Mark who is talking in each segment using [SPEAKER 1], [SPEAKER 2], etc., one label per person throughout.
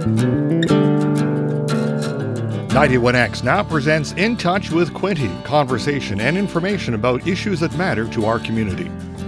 [SPEAKER 1] 91X now presents In Touch with Quinte, conversation and information about issues that matter to our community.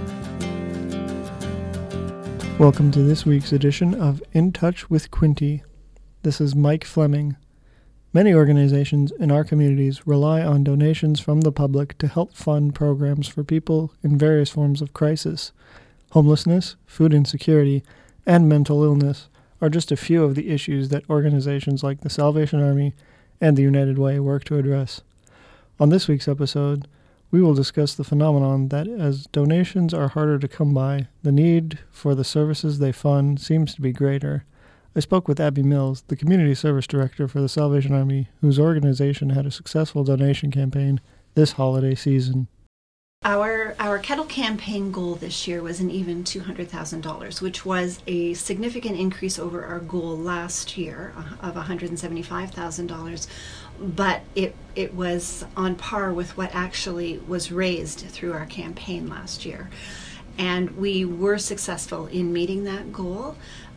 [SPEAKER 2] Welcome to this week's edition of In Touch with Quinte. This is Mike Fleming. Many organizations in our communities rely on donations from the public to help fund programs for people in various forms of crisis. Homelessness, food insecurity, and mental illness are just a few of the issues that organizations like the Salvation Army and the United Way work to address. On this week's episode, we will discuss the phenomenon that as donations are harder to come by, the need for the services they fund seems to be greater. I spoke with Abby Mills, the Community Service Director for the Salvation Army, whose organization had a successful donation campaign this holiday season.
[SPEAKER 3] Our kettle campaign goal this year was an even $200,000, which was a significant increase over our goal last year of $175,000, but it was on par with what actually was raised through our campaign last year. And we were successful in meeting that goal.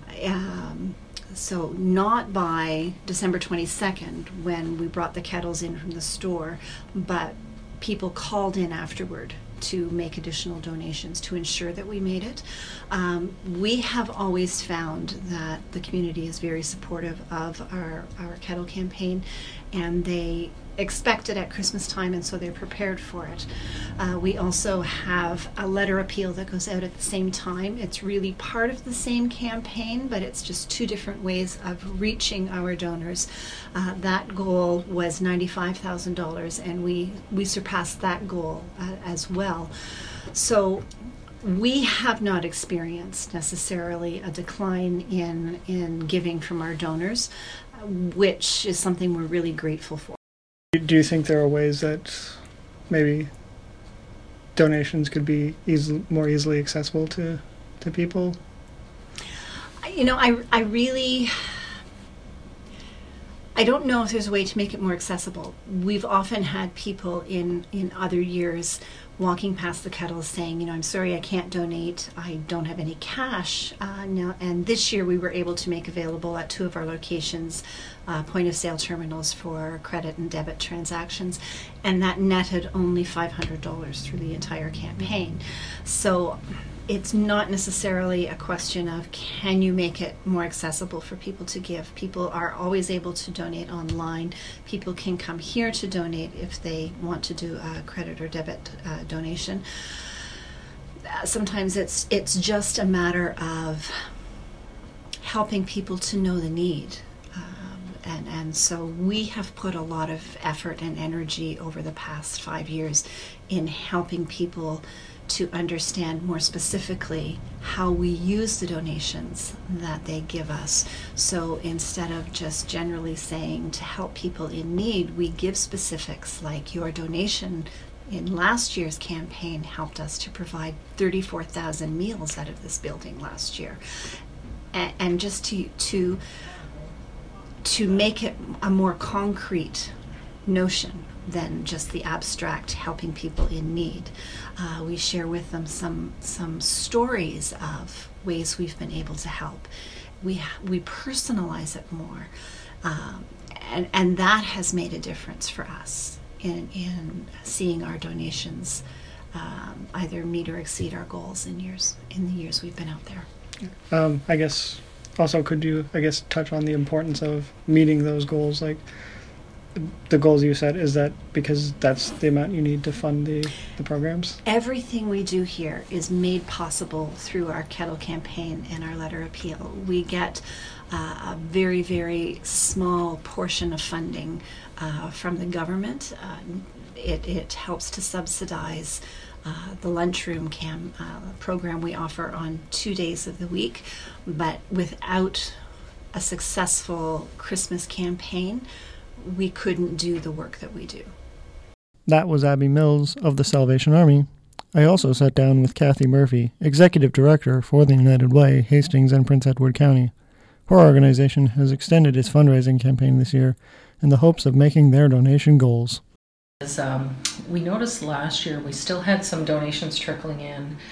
[SPEAKER 3] So not by December 22nd when we brought the kettles in from the store, but people called in afterward to make additional donations to ensure that we made it. We have always found that the community is very supportive of our kettle campaign, and they expect it at Christmas time, and so they're prepared for it. We also have a letter appeal that goes out at the same time. It's really part of the same campaign, but it's just two different ways of reaching our donors. That goal was $95,000, and we surpassed that goal as well. So we have not experienced necessarily a decline in giving from our donors, which is something we're really grateful for.
[SPEAKER 2] Do you think there are ways that maybe donations could be more easily accessible to people?
[SPEAKER 3] You know, I don't know if there's a way to make it more accessible. We've often had people in other years walking past the kettles saying, you know, I'm sorry I can't donate, I don't have any cash now. And this year we were able to make available at two of our locations point of sale terminals for credit and debit transactions, and that netted only $500 through the entire campaign. So it's not necessarily a question of can you make it more accessible for people to give. People are always able to donate online. People can come here to donate if they want to do a credit or debit donation. Sometimes it's just a matter of helping people to know the need. And so we have put a lot of effort and energy over the past 5 years in helping people to understand more specifically how we use the donations that they give us. So instead of just generally saying to help people in need, we give specifics like your donation in last year's campaign helped us to provide 34,000 meals out of this building last year. And just to make it a more concrete notion than just the abstract helping people in need. We share with them some stories of ways we've been able to help. We personalize it more, and that has made a difference for us in seeing our donations either meet or exceed our goals in the years we've been out there.
[SPEAKER 2] I guess also could you touch on the importance of meeting those goals, like the goals you set? Is that because that's the amount you need to fund the programs?
[SPEAKER 3] Everything we do here is made possible through our kettle campaign and our letter appeal. We get a very, very small portion of funding from the government. It helps to subsidize the lunchroom program we offer on 2 days of the week, but without a successful Christmas campaign, we couldn't do the work that we do.
[SPEAKER 2] That was Abby Mills of the Salvation Army. I also sat down with Kathy Murphy, Executive Director for the United Way, Hastings and Prince Edward County. Her organization has extended its fundraising campaign this year in the hopes of making their donation goals.
[SPEAKER 4] We noticed last year we still had some donations trickling in,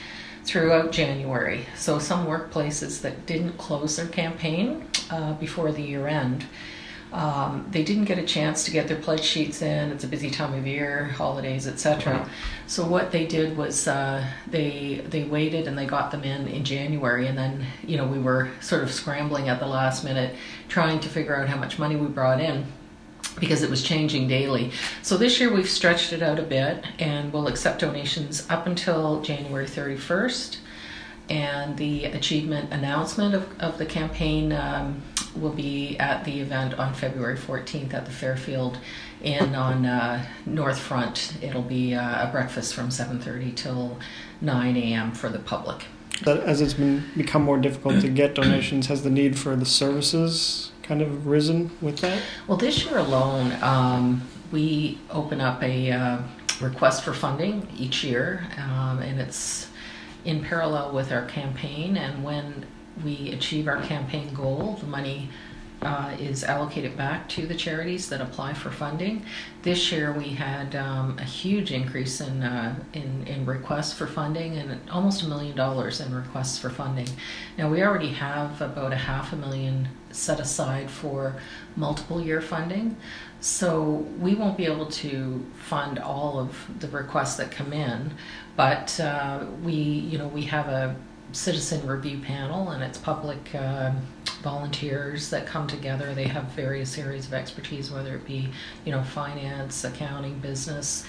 [SPEAKER 4] throughout January. So some workplaces that didn't close their campaign before the year end, they didn't get a chance to get their pledge sheets in. It's a busy time of year, holidays, etc. So what they did was they waited and they got them in January, and then we were sort of scrambling at the last minute trying to figure out how much money we brought in, because it was changing daily. So this year we've stretched it out a bit, and we'll accept donations up until January 31st. And the achievement announcement of the campaign will be at the event on February 14th at the Fairfield Inn on North Front. It'll be a breakfast from 7:30 till 9 a.m. for the public.
[SPEAKER 2] But as it's become more difficult to get donations, has the need for the services kind of risen with that?
[SPEAKER 4] Well, this year alone, we open up a request for funding each year, and it's in parallel with our campaign. And when we achieve our campaign goal, the money is allocated back to the charities that apply for funding. This year we had a huge increase in requests for funding, and almost $1 million in requests for funding. Now we already have about $500,000 set aside for multiple year funding, so we won't be able to fund all of the requests that come in, but we have a citizen review panel, and it's public volunteers that come together. They have various areas of expertise, whether it be finance, accounting, business,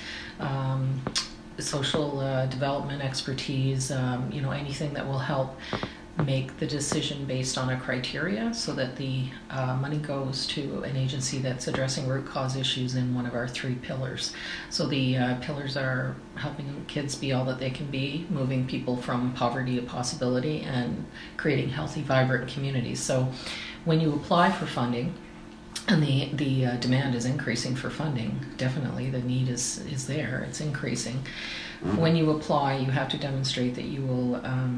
[SPEAKER 4] social development expertise, anything that will help make the decision based on a criteria, so that the money goes to an agency that's addressing root cause issues in one of our 3 pillars. So the pillars are helping kids be all that they can be, moving people from poverty to possibility, and creating healthy, vibrant communities. So when you apply for funding, and the demand is increasing for funding, definitely the need is there, it's increasing. When you apply, you have to demonstrate that you will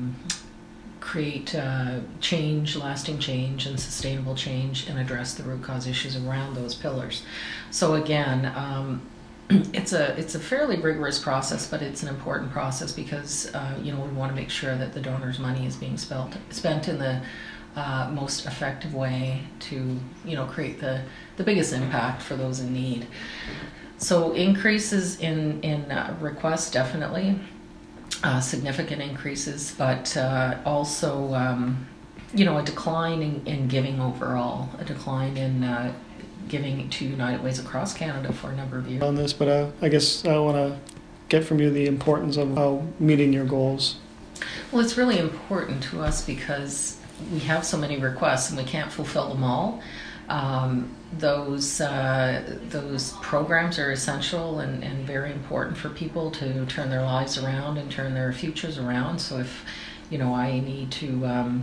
[SPEAKER 4] create change, lasting change, and sustainable change, and address the root cause issues around those pillars. So again, it's a fairly rigorous process, but it's an important process because we want to make sure that the donor's money is being spent in the most effective way to create the biggest impact for those in need. So increases in requests, definitely. Significant increases, but also a decline in giving overall, a decline in giving to United Ways across Canada for a number of years.
[SPEAKER 2] On this, but I guess I want to get from you the importance of meeting your goals.
[SPEAKER 4] Well, it's really important to us because we have so many requests and we can't fulfill them all. Those programs are essential and very important for people to turn their lives around and turn their futures around. So if I need to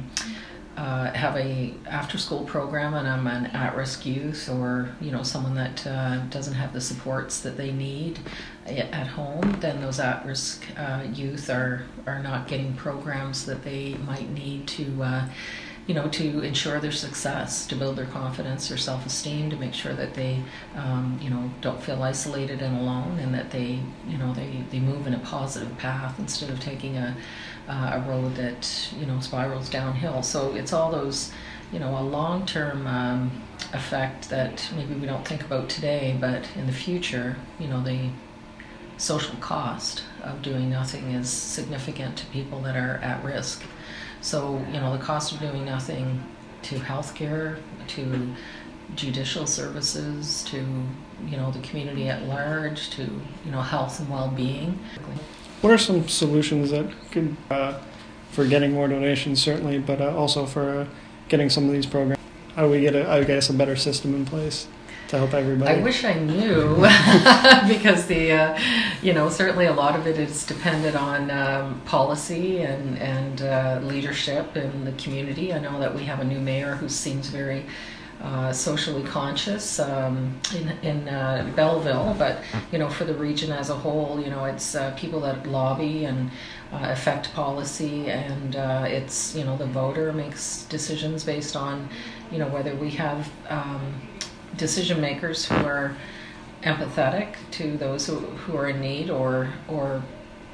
[SPEAKER 4] have a after-school program and I'm an at-risk youth, or someone that doesn't have the supports that they need at home, then those at-risk youth are not getting programs that they might need to to ensure their success, to build their confidence, their self-esteem, to make sure that they, don't feel isolated and alone, and that they move in a positive path instead of taking a road that, spirals downhill. So it's all those, a long-term effect that maybe we don't think about today, but in the future, the social cost of doing nothing is significant to people that are at risk. So, the cost of doing nothing to healthcare, to judicial services, to, the community at large, to, health and well-being.
[SPEAKER 2] What are some solutions that could, for getting more donations, certainly, but also for getting some of these programs? How do we get, a better system in place to help everybody?
[SPEAKER 4] I wish I knew, because certainly a lot of it is dependent on policy and leadership in the community. I know that we have a new mayor who seems very socially conscious in Belleville, but for the region as a whole, it's people that lobby and affect policy, and it's the voter makes decisions based on whether we have decision makers who are empathetic to those who are in need, or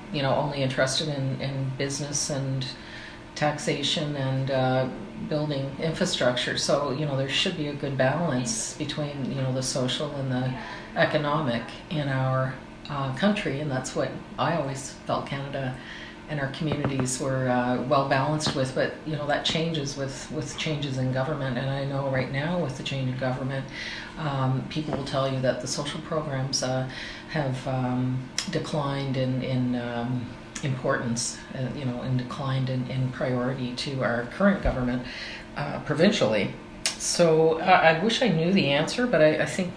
[SPEAKER 4] only interested in business and taxation and building infrastructure. So, there should be a good balance between, the social and the economic in our country, and that's what I always felt Canada and our communities were well balanced with. But that changes with changes in government, and I know right now with the change in government, people will tell you that the social programs have declined in importance, and declined in priority to our current government provincially. So I wish I knew the answer, but I think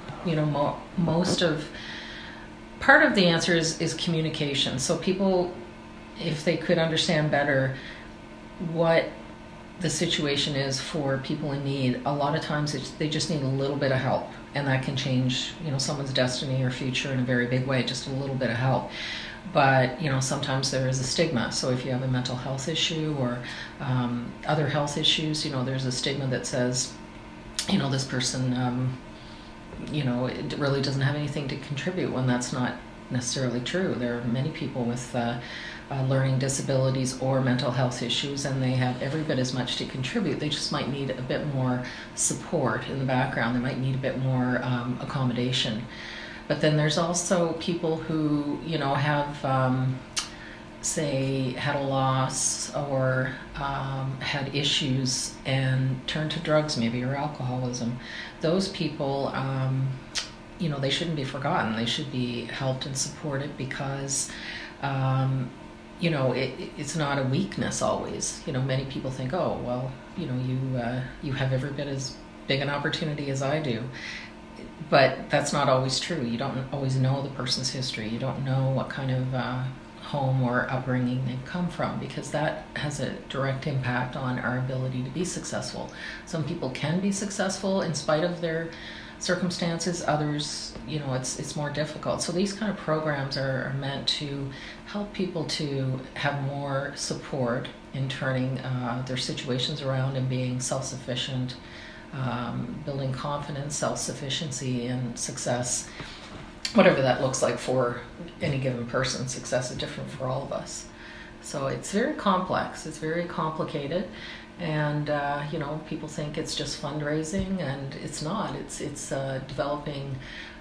[SPEAKER 4] part of the answer is communication. So people, if they could understand better what the situation is for people in need, a lot of times they just need a little bit of help, and that can change someone's destiny or future in a very big way, just a little bit of help. But sometimes there is a stigma. So if you have a mental health issue or other health issues, there's a stigma that says this person it really doesn't have anything to contribute, when that's not necessarily true. There are many people with learning disabilities or mental health issues, and they have every bit as much to contribute. They just might need a bit more support in the background. They might need a bit more accommodation. But then there's also people who, have, say, had a loss or had issues and turned to drugs maybe, or alcoholism. Those people, they shouldn't be forgotten. They should be helped and supported because, it's not a weakness always. Many people think, oh, well, you have every bit as big an opportunity as I do. But that's not always true. You don't always know the person's history. You don't know what kind of home or upbringing they've come from, because that has a direct impact on our ability to be successful. Some people can be successful in spite of their circumstances. Others, it's more difficult. So these kind of programs are meant to help people to have more support in turning their situations around and being self-sufficient, building confidence, self-sufficiency, and success, whatever that looks like for any given person. Success is different for all of us. So it's very complex, it's very complicated, and people think it's just fundraising, and it's not. It's developing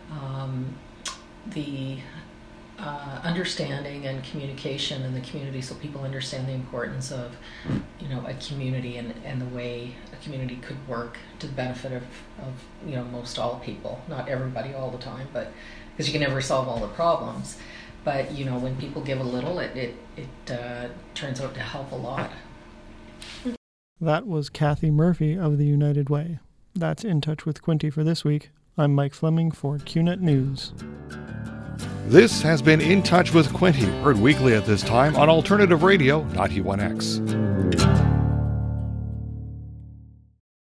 [SPEAKER 4] the understanding and communication in the community, so people understand the importance of a community and the way a community could work to the benefit of most all people. Not everybody all the time, but because you can never solve all the problems. But when people give a little, it turns out to help a lot.
[SPEAKER 2] That was Kathy Murphy of the United Way. That's In Touch with Quinte for this week. I'm Mike Fleming for QNet News.
[SPEAKER 1] This has been In Touch with Quinte, heard weekly at this time on Alternative Radio 91X.